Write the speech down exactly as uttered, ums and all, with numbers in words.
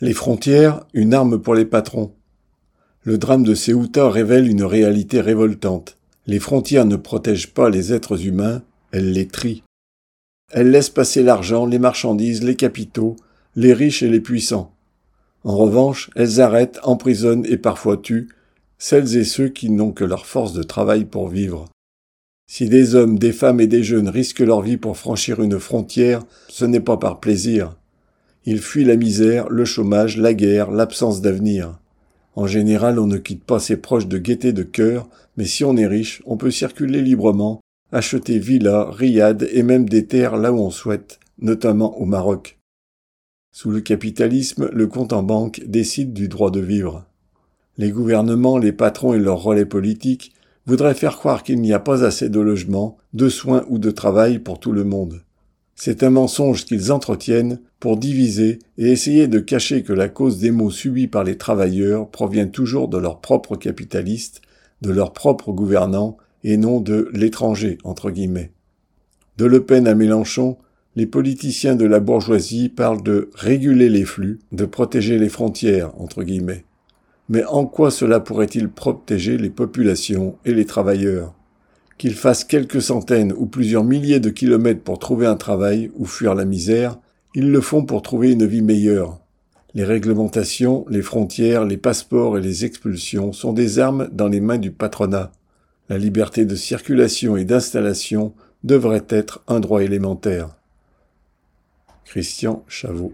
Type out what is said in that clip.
Les frontières, une arme pour les patrons. Le drame de Ceuta révèle une réalité révoltante. Les frontières ne protègent pas les êtres humains, elles les trient. Elles laissent passer l'argent, les marchandises, les capitaux, les riches et les puissants. En revanche, elles arrêtent, emprisonnent et parfois tuent celles et ceux qui n'ont que leur force de travail pour vivre. Si des hommes, des femmes et des jeunes risquent leur vie pour franchir une frontière, ce n'est pas par plaisir. Ils fuient la misère, le chômage, la guerre, l'absence d'avenir. En général, on ne quitte pas ses proches de gaieté de cœur, mais si on est riche, on peut circuler librement, acheter villas, riads et même des terres là où on souhaite, notamment au Maroc. Sous le capitalisme, le compte en banque décide du droit de vivre. Les gouvernements, les patrons et leurs relais politiques voudraient faire croire qu'il n'y a pas assez de logements, de soins ou de travail pour tout le monde. C'est un mensonge qu'ils entretiennent pour diviser et essayer de cacher que la cause des maux subis par les travailleurs provient toujours de leurs propres capitalistes, de leurs propres gouvernants et non de « l'étranger » entre guillemets. De Le Pen à Mélenchon, les politiciens de la bourgeoisie parlent de « réguler les flux », de « protéger les frontières » entre guillemets. Mais en quoi cela pourrait-il protéger les populations et les travailleurs ? Qu'ils fassent quelques centaines ou plusieurs milliers de kilomètres pour trouver un travail ou fuir la misère, ils le font pour trouver une vie meilleure. Les réglementations, les frontières, les passeports et les expulsions sont des armes dans les mains du patronat. La liberté de circulation et d'installation devrait être un droit élémentaire. Christian Chaveau.